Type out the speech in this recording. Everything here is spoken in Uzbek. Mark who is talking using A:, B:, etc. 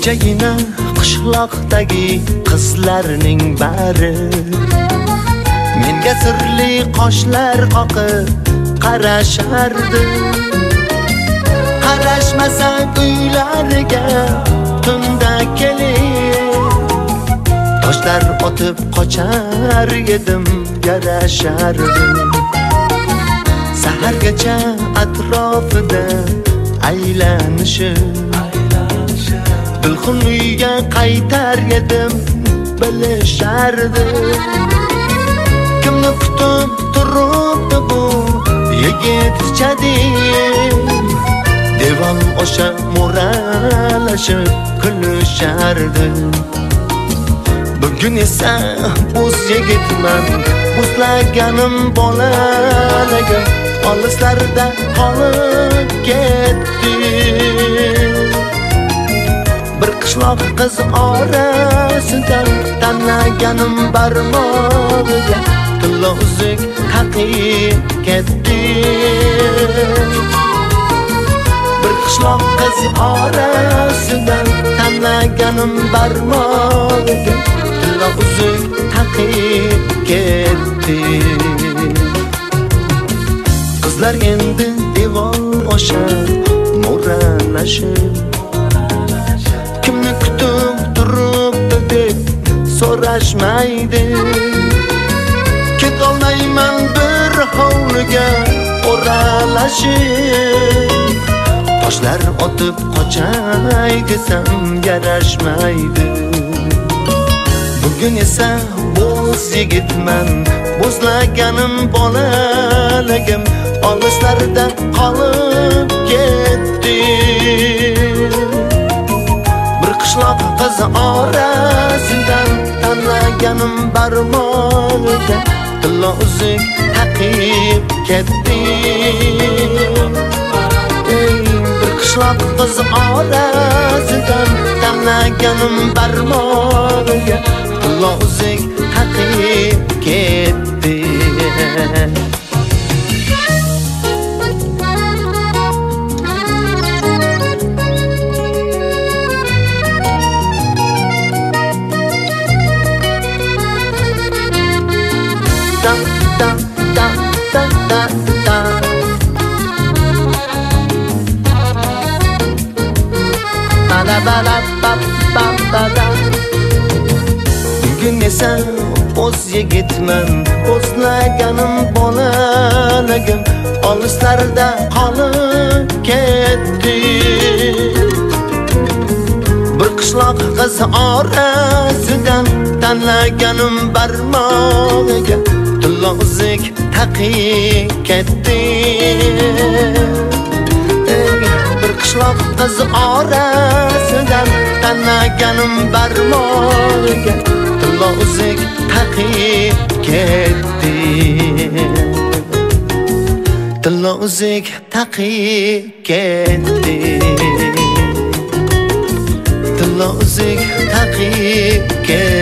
A: Kechagina qishloqdagi qizlarning bari menga sirli qoshlar qoqib qarashardi. Qarashmasang uylariga tunda kelib toshlar otib qochar edim, yarashardi. Sahargacha atrofida aylanishib Dilxun uyga qaytar edim, bilishardi. Kimni kutib turibdi bu yigitcha deb Devam o'sha mo'ralashib kulishardi. Bugun esa o'z yigitman, o'zlaganim bolaligim olislarda qolib ketdi. Bir qishloq qiz orasidan tanlaganim barmog'iga tilla uzuk taqib ketdi. Bir qishloq qiz orasidan tanlaganim barmog'iga tilla uzuk taqib ketdi. Qizlar endi devor oshar mo'ralashib kimni kutib turibdi deb so'rashmaydi. Ketolmayman bir hovliga o'ralashib toshlar otib qochay desam yarashmaydi. Bugun esa bo'z yigitman, bo'zlaganim bolaligim olislarda qolib ketdi. Bir qishloq qiz orasidan tanlaganim barmog'iga tilla uzuk taqib ketdi. Bir qishloq qiz orasidan tanlaganim barmog'iga tilla uzuk taqib ketdi. Bugun esa o'z yigitman, o'zlaganim bolaligim olislarda qolib ketdi. Bir qishloq qiz orasidan tanlaganim barmog'iga tilla uzuk taqib ketdi. Bir qishloq qiz orasidan tanlaganim barmog'iga tilla uzuk taqib ketdi. Tilla uzuk taqib ketdi. Tilla uzuk taqib ketdi.